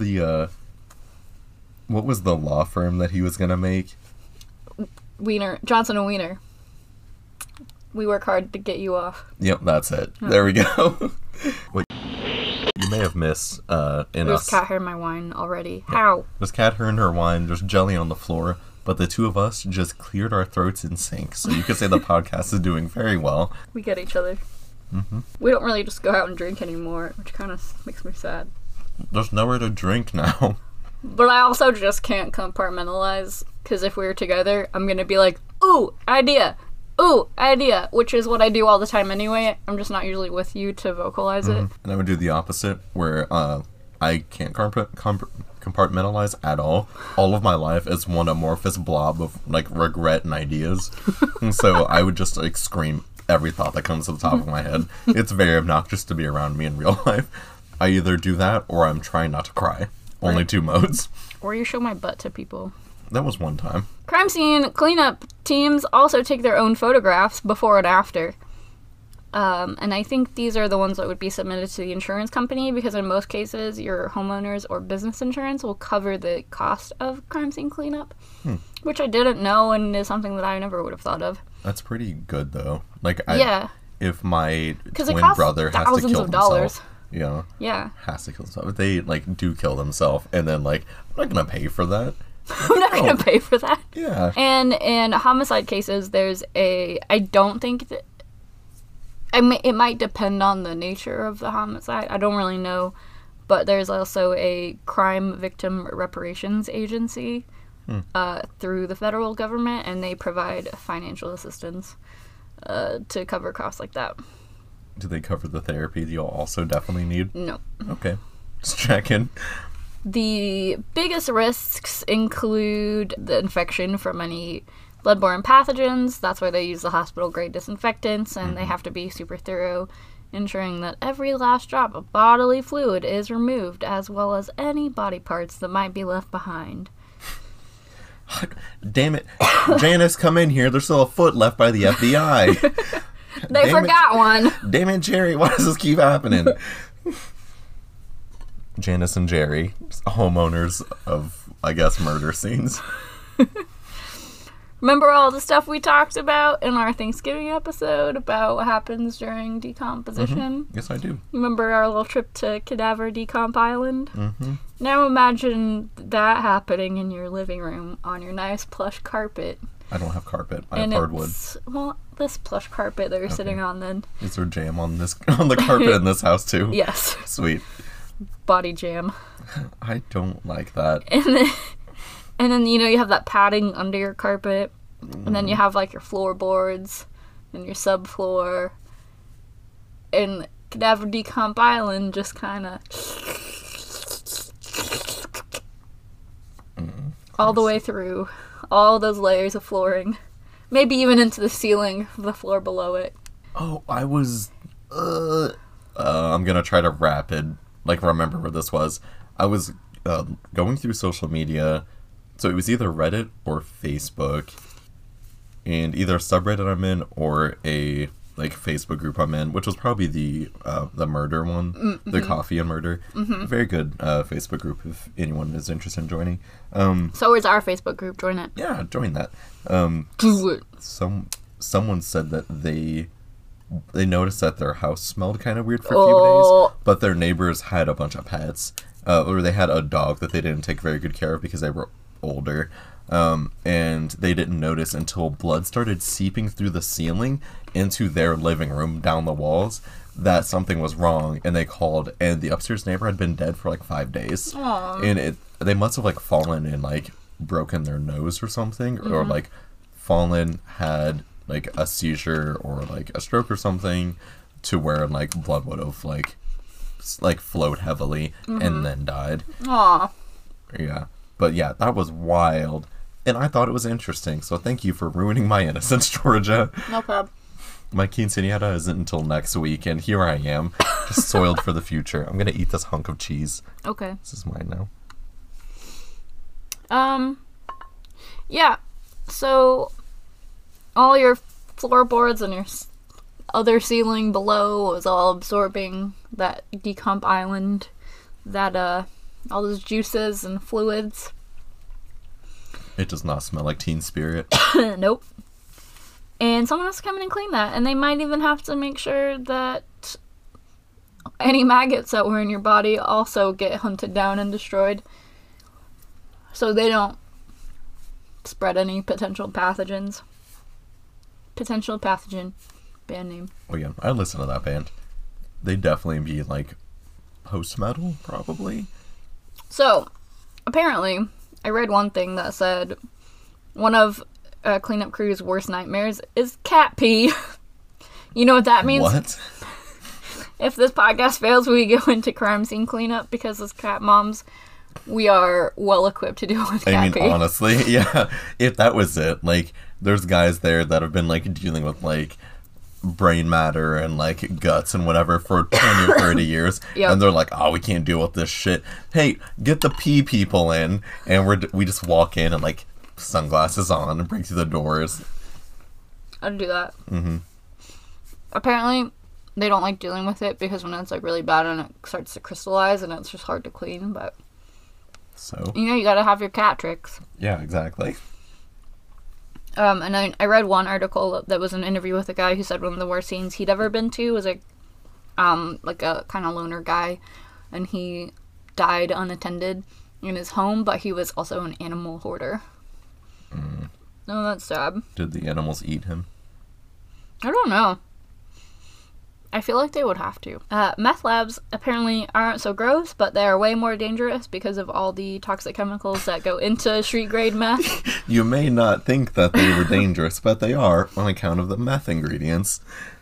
was the law firm that he was gonna make? Wiener. Johnson and Wiener. We work hard to get you off. Yep, that's it. There we go. What you may have missed in There's us. cat hair in my wine already. How? There's cat hair in her wine. There's jelly on the floor. But the two of us just cleared our throats in sync. So you could say the podcast is doing very well. We get each other. Mm-hmm. We don't really just go out and drink anymore, which kind of makes me sad. There's nowhere to drink now. But I also just can't compartmentalize, because if we were together, I'm going to be like, ooh, idea, which is what I do all the time anyway. I'm just not usually with you to vocalize it. And I would do the opposite, where I can't compartmentalize at all. All of my life is one amorphous blob of, like, regret and ideas. And so I would just, like, scream every thought that comes to the top of my head. It's very obnoxious to be around me in real life. I either do that, or I'm trying not to cry. Only two modes. Or you show my butt to people. That was one time. Crime scene cleanup teams also take their own photographs before and after. And I think these are the ones that would be submitted to the insurance company, because in most cases, your homeowners or business insurance will cover the cost of crime scene cleanup, which I didn't know and is something that I never would have thought of. That's pretty good, though. Like, Yeah. if my 'Cause it twin costs brother has to thousands kill of dollars. himself, yeah, Yeah. has to kill himself. If they, like, do kill themselves, and then, like, I'm not gonna pay for that. I'm not going to pay for that. Yeah. And in homicide cases, there's I don't think that, it might depend on the nature of the homicide. I don't really know. But there's also a crime victim reparations agency through the federal government, and they provide financial assistance to cover costs like that. Do they cover the therapy you'll also definitely need? No. Okay. Just checking. The biggest risks include the infection from any bloodborne pathogens. That's why they use the hospital-grade disinfectants, and they have to be super thorough, ensuring that every last drop of bodily fluid is removed, as well as any body parts that might be left behind. Damn it. Janice, come in here. There's still a foot left by the FBI. They Damn forgot one! Damn it, Jerry. Why does this keep happening? Janice and Jerry, homeowners of, I guess, murder scenes. Remember all the stuff we talked about in our Thanksgiving episode about what happens during decomposition? Yes, I do. You remember our little trip to Cadaver Decomp Island? Mm-hmm. Now imagine that happening in your living room on your nice plush carpet. I don't have carpet. I have hardwood. Well, this plush carpet that you're sitting on then. Is there jam on the carpet in this house too? Yes. Sweet. Body jam. I don't like that. And then you have that padding under your carpet. And then you have like your floorboards and your subfloor. And Cadaver Decomp Island just kind of all the way through all those layers of flooring. Maybe even into the ceiling of the floor below it. Oh, I was... I'm gonna try to remember where this was. I was going through social media, so it was either Reddit or Facebook, and either a subreddit I'm in or a like Facebook group I'm in, which was probably the murder one, the coffee and murder. Very good Facebook group if anyone is interested in joining. So is our Facebook group. Join it. Yeah, join that. Do it. Someone said that they noticed that their house smelled kind of weird for a few days, but their neighbors had a bunch of pets, or they had a dog that they didn't take very good care of because they were older. And they didn't notice until blood started seeping through the ceiling into their living room down the walls that something was wrong, and they called, and the upstairs neighbor had been dead for like 5 days. Aww. And they must have like fallen and like broken their nose or something, or like fallen, had like a seizure or like a stroke or something, to where like blood would have like flowed heavily and then died. Aw. Yeah. But yeah, that was wild. And I thought it was interesting, so thank you for ruining my innocence, Georgia. No problem. My quinceañera isn't until next week, and here I am, just soiled for the future. I'm gonna eat this hunk of cheese. Okay. This is mine now. Yeah. So, all your floorboards and your other ceiling below was all absorbing that decomp island, that, all those juices and fluids. It does not smell like Teen Spirit. Nope. And someone has to come in and clean that. And they might even have to make sure that any maggots that were in your body also get hunted down and destroyed, so they don't spread any potential pathogens. Potential pathogen. Band name. Oh yeah, I listen to that band. They definitely be like post-metal, probably. So, apparently, I read one thing that said one of cleanup crew's worst nightmares is cat pee. You know what that means? What? If this podcast fails, we go into crime scene cleanup because as cat moms, we are well equipped to deal with cat pee. Honestly, yeah. If that was it, like, there's guys there that have been like dealing with like brain matter and like guts and whatever for 20 or 30 years. Yep. And they're like, oh, we can't deal with this shit. Hey, get the pee people in. And we just walk in and like sunglasses on and break through the doors. I'd do that. Apparently, they don't like dealing with it because when it's like really bad and it starts to crystallize and it's just hard to clean. But So you know, you gotta have your cat tricks. yeah, exactly. And I read one article that was an interview with a guy who said one of the worst scenes he'd ever been to was like a kind of loner guy, and he died unattended in his home, but he was also an animal hoarder. No, that's sad. Did the animals eat him? I don't know. I feel like they would have to. Meth labs apparently aren't so gross, but they are way more dangerous because of all the toxic chemicals that go into street-grade meth. You may not think that they were dangerous, but they are on account of the meth ingredients.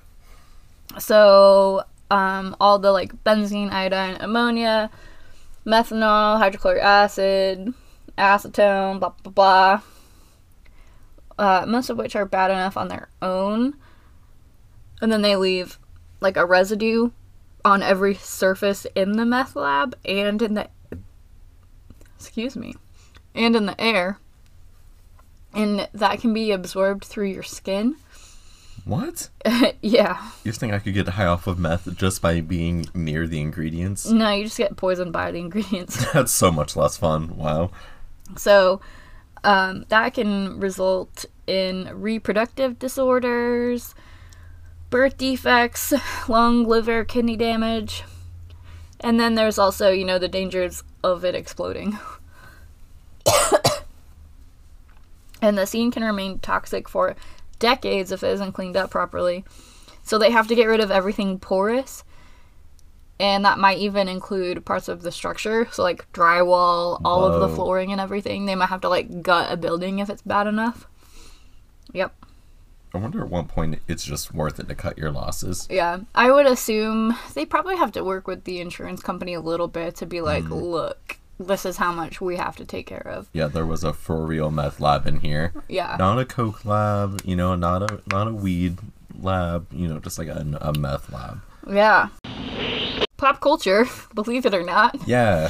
So, all the, like, benzene, iodine, ammonia, methanol, hydrochloric acid, acetone, blah, blah, blah. Most of which are bad enough on their own. And then they leave like a residue on every surface in the meth lab and in the air, and that can be absorbed through your skin. What? Yeah. You think I could get high off of meth just by being near the ingredients? No, you just get poisoned by the ingredients. That's so much less fun. Wow. So that can result in reproductive disorders, birth defects, lung, liver, kidney damage. And then there's also, you know, the dangers of it exploding. And the scene can remain toxic for decades if it isn't cleaned up properly. So they have to get rid of everything porous. And that might even include parts of the structure. So like drywall, all of the flooring and everything. They might have to like gut a building if it's bad enough. Yep. I wonder at what point it's just worth it to cut your losses. Yeah, I would assume they probably have to work with the insurance company a little bit to be like, look, this is how much we have to take care of. Yeah, there was a for real meth lab in here. Yeah. Not a coke lab, you know, not a weed lab, you know, just like a meth lab. Yeah. Pop culture, believe it or not. Yeah.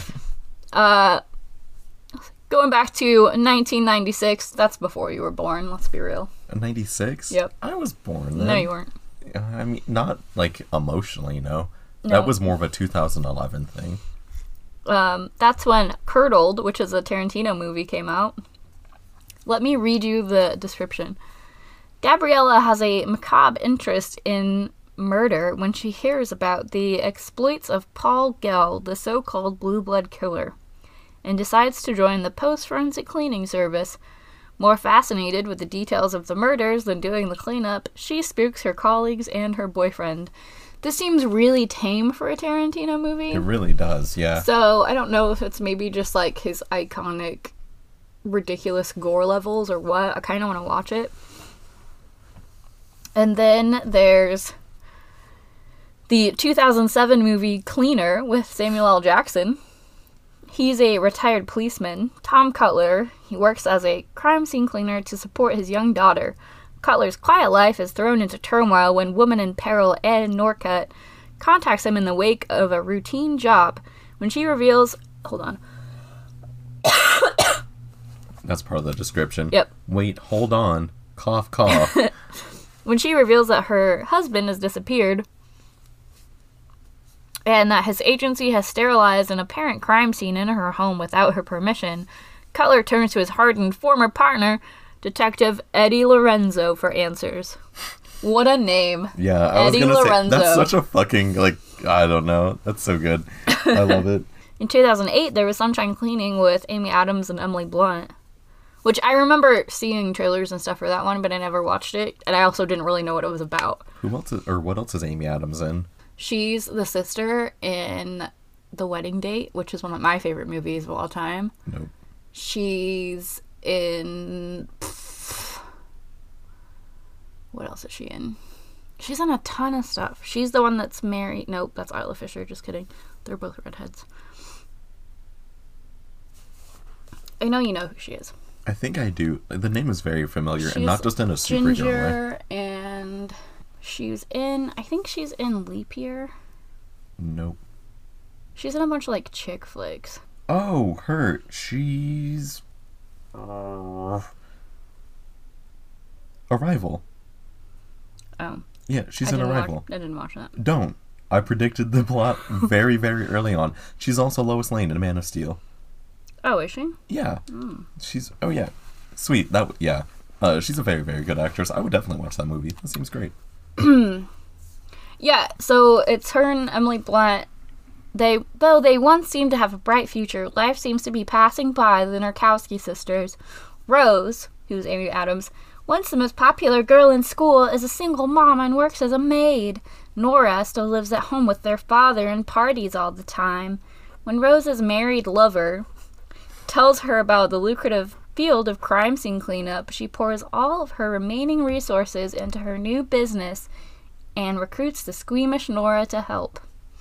Going back to 1996, that's before you were born, let's be real. 96? Yep. I was born then. No, you weren't. I mean, not like emotionally, no. No. That was more of a 2011 thing. That's when Curdled, which is a Tarantino movie, came out. Let me read you the description. Gabriella has a macabre interest in murder when she hears about the exploits of Paul Gell, the so-called blue blood killer, and decides to join the post-forensic cleaning service. More fascinated with the details of the murders than doing the cleanup, she spooks her colleagues and her boyfriend. This seems really tame for a Tarantino movie. It really does, yeah. So I don't know if it's maybe just like his iconic, ridiculous gore levels or what. I kind of want to watch it. And then there's the 2007 movie Cleaner with Samuel L. Jackson. He's a retired policeman, Tom Cutler. He works as a crime scene cleaner to support his young daughter. Cutler's quiet life is thrown into turmoil when woman in peril Ann Norcutt contacts him in the wake of a routine job. When she reveals... Hold on. That's part of the description. Yep. Wait, hold on. Cough, cough. When she reveals that her husband has disappeared and that his agency has sterilized an apparent crime scene in her home without her permission, Cutler turns to his hardened former partner, Detective Eddie Lorenzo, for answers. What a name. Yeah, I Eddie was gonna Lorenzo. say, that's such a fucking, like, I don't know. That's so good. I love it. In 2008, there was Sunshine Cleaning with Amy Adams and Emily Blunt, which I remember seeing trailers and stuff for that one, but I never watched it, and I also didn't really know what it was about. What else is Amy Adams in? She's the sister in The Wedding Date, which is one of my favorite movies of all time. Nope. She's in... What else is she in? She's in a ton of stuff. She's the one that's married... Nope, that's Isla Fisher. Just kidding. They're both redheads. I know you know who she is. I think I do. The name is very familiar, She's and not just in a superhero way. Ginger, and she's in... I think she's in Leap Year. Nope. She's in a bunch of, like, chick flicks. Oh, her. She's... Arrival. Oh. Yeah, she's in Arrival. I didn't watch that. Don't. I predicted the plot very, very early on. She's also Lois Lane in Man of Steel. Oh, is she? Yeah. She's... Oh, yeah. Sweet. Yeah. She's a very, very good actress. I would definitely watch that movie. That seems great. Yeah, so it's her and Emily Blunt. Though they once seemed to have a bright future, life seems to be passing by the Narkowski sisters. Rose, who's Amy Adams, once the most popular girl in school, is a single mom and works as a maid. Nora still lives at home with their father and parties all the time. When Rose's married lover tells her about the lucrative field of crime scene cleanup, she pours all of her remaining resources into her new business and recruits the squeamish Nora to help.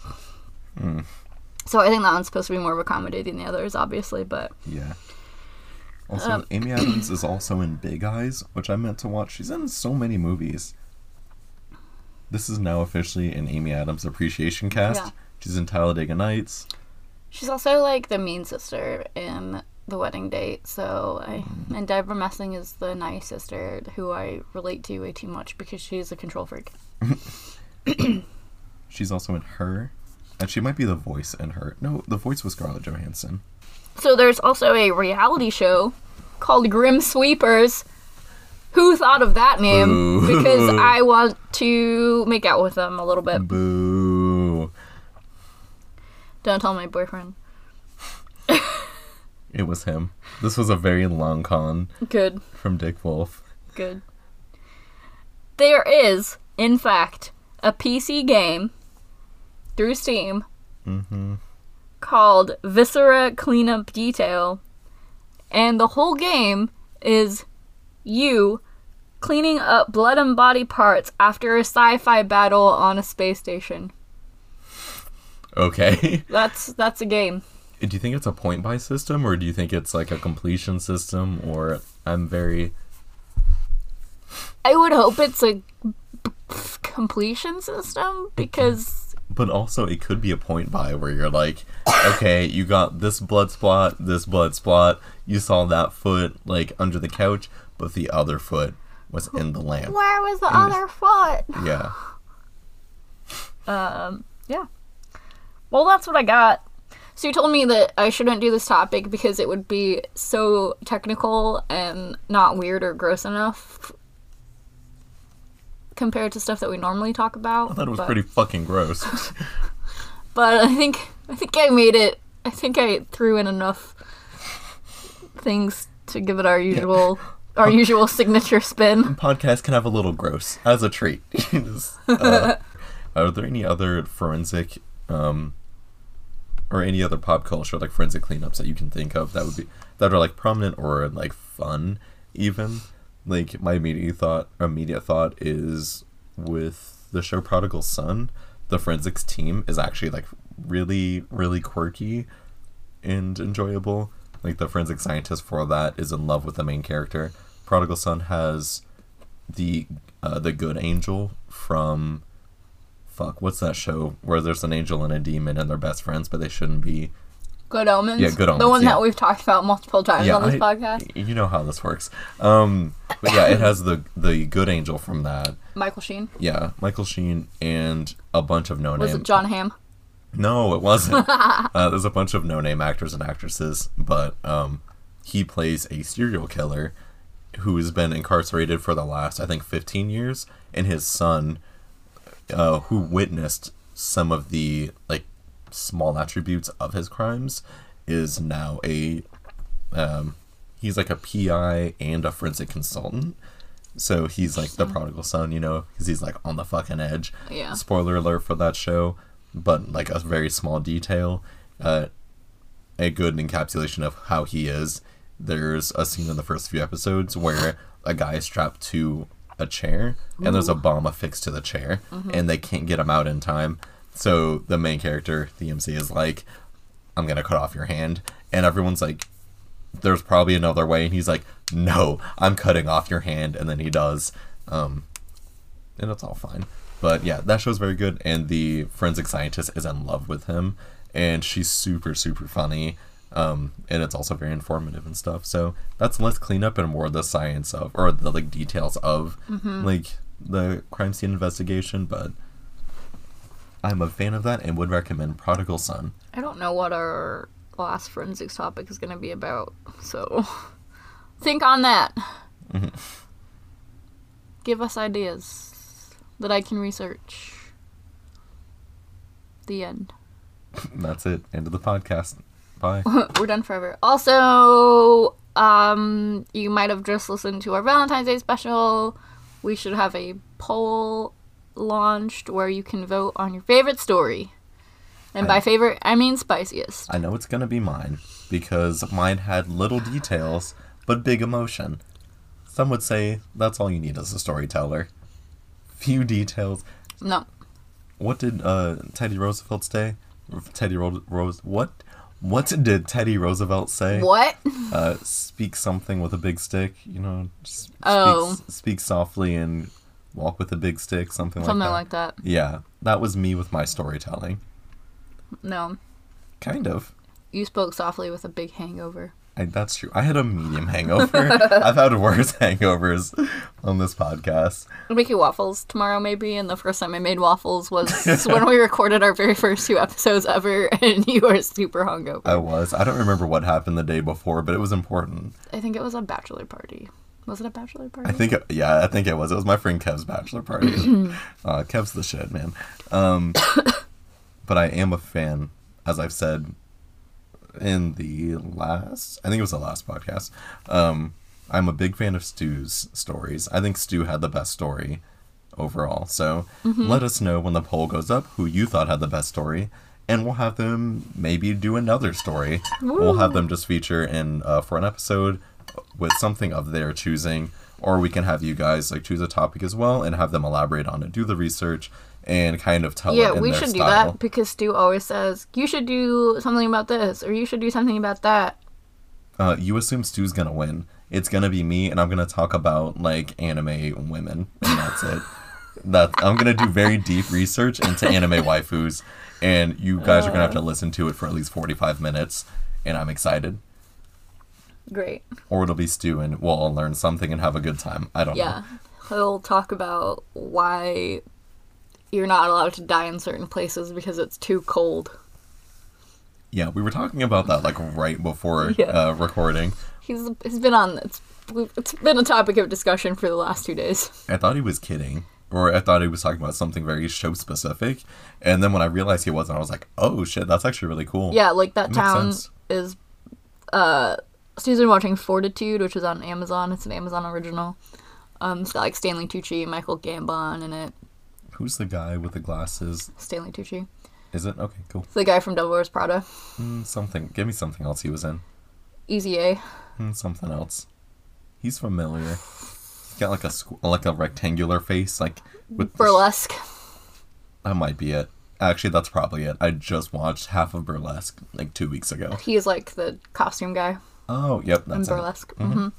So I think that one's supposed to be more of a comedy than the others, obviously, but... Yeah. Also, Amy Adams is also in Big Eyes, which I meant to watch. She's in so many movies. This is now officially an Amy Adams appreciation cast. Yeah. She's in Talladega Nights. She's also, like, the mean sister in The Wedding Date, and Deborah Messing is the nice sister who I relate to way too much because she's a control freak. She's also in Her. And she might be the voice in Her. No, the voice was Scarlett Johansson. So there's also a reality show called Grim Sweepers. Who thought of that name? Boo. Because I want to make out with them a little bit. Boo. Don't tell my boyfriend. It was him. This was a very long con Good. from Dick Wolf. Good. There is, in fact, a PC game through Steam called Viscera Cleanup Detail, and the whole game is you cleaning up blood and body parts after a sci-fi battle on a space station. Okay. That's a game. Do you think it's a point-buy system, or do you think it's like a completion system, or I would hope it's a completion system, because... But also, it could be a point-buy where you're like, okay, you got this blood spot, you saw that foot, like, under the couch, but the other foot was in the lamp. Where was the other foot? Yeah. Yeah. Well, that's what I got. So you told me that I shouldn't do this topic because it would be so technical and not weird or gross enough compared to stuff that we normally talk about. I thought it was pretty fucking gross. But I think I made it. I think I threw in enough things to give it our usual signature spin. Podcast can have a little gross as a treat. Are there any other forensic or any other pop culture like forensic cleanups that you can think of that are like prominent or like fun even? Like my immediate thought is with the show Prodigal Son, the forensics team is actually like really, really quirky and enjoyable. Like the forensic scientist for that is in love with the main character. Prodigal Son has the good angel from what's that show where there's an angel and a demon and they're best friends but they shouldn't be? Good Omens? Yeah, Good Omens. The one that we've talked about multiple times on this podcast. You know how this works. But yeah, it has the good angel from that. Michael Sheen? Yeah, Michael Sheen and a bunch of no-name... Was it John Hamm? No, it wasn't. There's a bunch of no-name actors and actresses, but he plays a serial killer who has been incarcerated for the last, I think, 15 years, and his son, who witnessed some of the like small attributes of his crimes, is now he's like a PI and a forensic consultant. So he's like the prodigal son, you know, because he's like on the fucking edge. Yeah. Spoiler alert for that show, but like a very small detail, a good encapsulation of how he is. There's a scene in the first few episodes where a guy is strapped to a chair and there's a bomb affixed to the chair and they can't get him out in time. So the main character, the MC, is like, I'm gonna cut off your hand, and everyone's like, there's probably another way, and he's like, no, I'm cutting off your hand, and then he does, and it's all fine. But yeah, that show's very good, and the forensic scientist is in love with him, and she's super, super funny, and it's also very informative and stuff. So that's less cleanup and more the science of, or the like details of like the crime scene investigation, but I'm a fan of that and would recommend Prodigal Son. I don't know what our last forensics topic is going to be about, so think on that. Give us ideas that I can research. The end. That's it. End of the podcast. Bye. We're done forever. Also, you might have just listened to our Valentine's Day special. We should have a poll launched where you can vote on your favorite story. And by favorite, I mean spiciest. I know it's going to be mine, because mine had little details, but big emotion. Some would say that's all you need as a storyteller. Few details. No. What did Teddy Roosevelt say? What did Teddy Roosevelt say? What? Speak something with a big stick, you know. Speak softly and walk with a big stick, something like that. Yeah, that was me with my storytelling. No. Kind of. You spoke softly with a big hangover. That's true. I had a medium hangover. I've had worse hangovers on this podcast. I'm making waffles tomorrow, maybe, and the first time I made waffles was when we recorded our very first 2 episodes ever, and you were super hungover. I was. I don't remember what happened the day before, but it was important. I think it was a bachelor party. Was it a bachelor party? I think it was. It was my friend Kev's bachelor party. Kev's the shit, man. But I am a fan, as I've said in the last podcast. I'm a big fan of Stu's stories. I think Stu had the best story overall. So let us know when the poll goes up who you thought had the best story, and we'll have them maybe do another story. Woo. We'll have them just feature in for an episode with something of their choosing, or we can have you guys like choose a topic as well and have them elaborate on it, do the research, and kind of tell it in their style. Yeah, we should do that, because Stu always says, you should do something about this, or you should do something about that. You assume Stu's gonna win. It's gonna be me, and I'm gonna talk about, like, anime women, and that's it. I'm gonna do very deep research into anime waifus, and you guys are gonna have to listen to it for at least 45 minutes, and I'm excited. Great. Or it'll be Stu, and we'll all learn something and have a good time. I don't know. Yeah, he'll talk about why you're not allowed to die in certain places because it's too cold. Yeah, we were talking about that like right before recording. He's been on. It's been a topic of discussion for the last 2 days. I thought he was kidding, or I thought he was talking about something very show specific, and then when I realized he wasn't, I was like, "Oh shit, that's actually really cool." Yeah, like that Makes town sense. is. Susan watching Fortitude, which is on Amazon. It's an Amazon original. It's got like Stanley Tucci and Michael Gambon in it. Who's the guy with the glasses? Stanley Tucci. Is it? Okay, cool. It's the guy from Devil Wears Prada. Something. Give me something else he was in. Easy A. Something else. He's familiar. He's got like a rectangular face, like with Burlesque. That might be it. Actually, that's probably it. I just watched half of Burlesque like 2 weeks ago. He's like the costume guy Oh, yep, in that's it. Burlesque.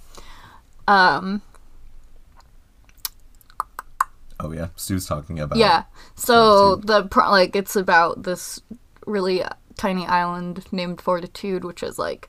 Oh yeah, Stu's talking about. Yeah. So it's about this really tiny island named Fortitude, which is like,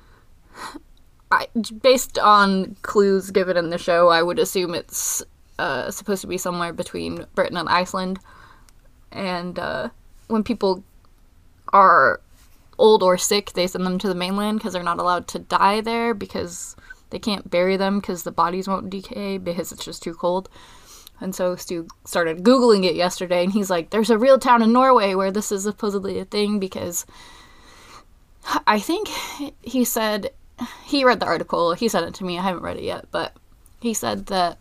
based on clues given in the show, I would assume it's supposed to be somewhere between Britain and Iceland. And when people are old or sick, they send them to the mainland because they're not allowed to die there because they can't bury them because the bodies won't decay because it's just too cold. And so Stu started Googling it yesterday, and he's like, there's a real town in Norway where this is supposedly a thing, because I think he said, he read the article, he sent it to me, I haven't read it yet, but he said that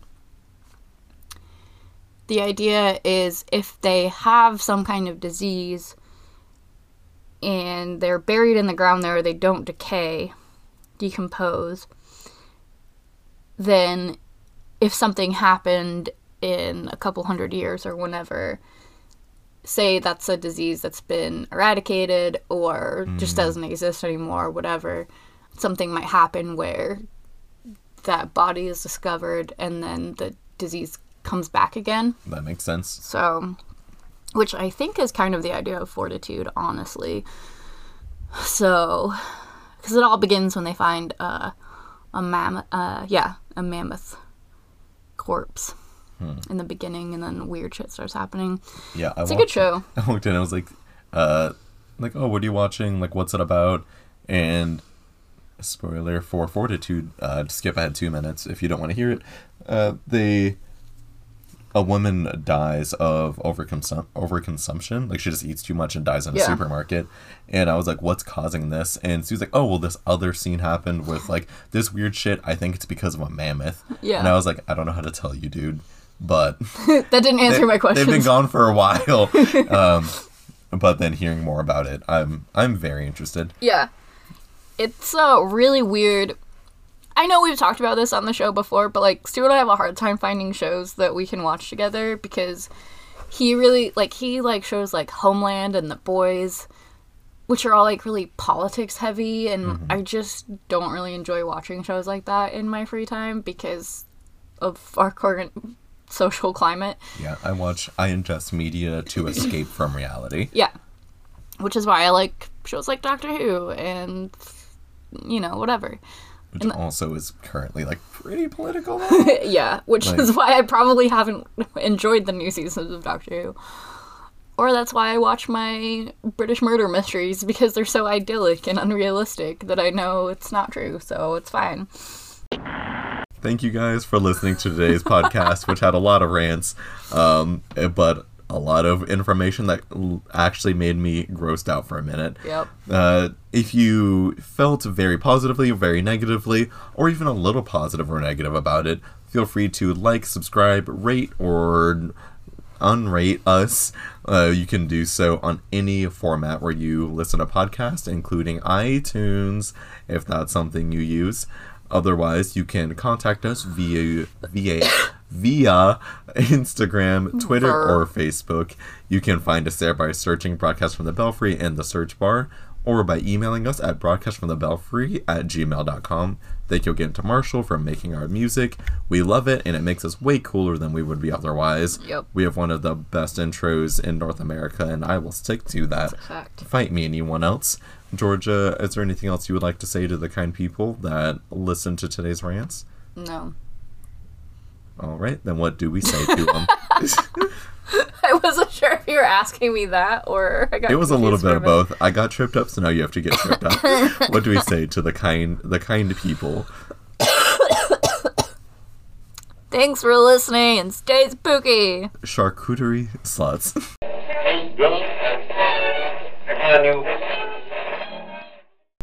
the idea is if they have some kind of disease and they're buried in the ground there, they don't decompose, then if something happened in a couple hundred years or whenever, say that's a disease that's been eradicated or just doesn't exist anymore, whatever, something might happen where that body is discovered and then the disease comes back again. That makes sense. So, which I think is kind of the idea of Fortitude, honestly. So, because it all begins when they find a mammoth corpse in the beginning, and then weird shit starts happening. Yeah, it's a good show. I walked in, I was like, oh, what are you watching? Like, what's it about? And spoiler for Fortitude, skip ahead 2 minutes if you don't want to hear it. A woman dies of overconsumption. Like, she just eats too much and dies in a supermarket. And I was like, what's causing this? And she was like, oh, well, this other scene happened with, like, this weird shit. I think it's because of a mammoth. Yeah. And I was like, I don't know how to tell you, dude. But... that didn't answer my question. They've been gone for a while. But then hearing more about it, I'm very interested. Yeah. It's really weird... I know we've talked about this on the show before, but, like, Stu and I have a hard time finding shows that we can watch together because he really, like, shows like Homeland and The Boys, which are all, like, really politics heavy, and I just don't really enjoy watching shows like that in my free time because of our current social climate. Yeah, I ingest media to escape from reality. Yeah. Which is why I like shows like Doctor Who and, you know, whatever. Which also is currently, like, pretty political. Yeah, which is why I probably haven't enjoyed the new seasons of Doctor Who. Or that's why I watch my British murder mysteries, because they're so idyllic and unrealistic that I know it's not true, so it's fine. Thank you guys for listening to today's podcast, which had a lot of rants, but a lot of information that actually made me grossed out for a minute. Yep. If you felt very positively or very negatively, or even a little positive or negative about it, feel free to like, subscribe, rate, or unrate us. You can do so on any format where you listen to podcasts, including iTunes, if that's something you use. Otherwise, you can contact us via Instagram, Twitter, or Facebook. You can find us there by searching Broadcast from the Belfry in the search bar, or by emailing us at broadcastfromthebelfry@gmail.com. Thank you again to Marshall for making our music. We love it, and it makes us way cooler than we would be otherwise. Yep. We have one of the best intros in North America, and I will stick to that. That's a fact. Fight me, anyone else. Georgia, is there anything else you would like to say to the kind people that listen to today's rants? No. All right, then what do we say to them? I was wasn't sure if you were asking me that or I got It was a little confused bit for of minute. both. I got tripped up, so now you have to get tripped up. What do we say to the kind people? Thanks for listening and stay spooky. Charcuterie sluts. Upon you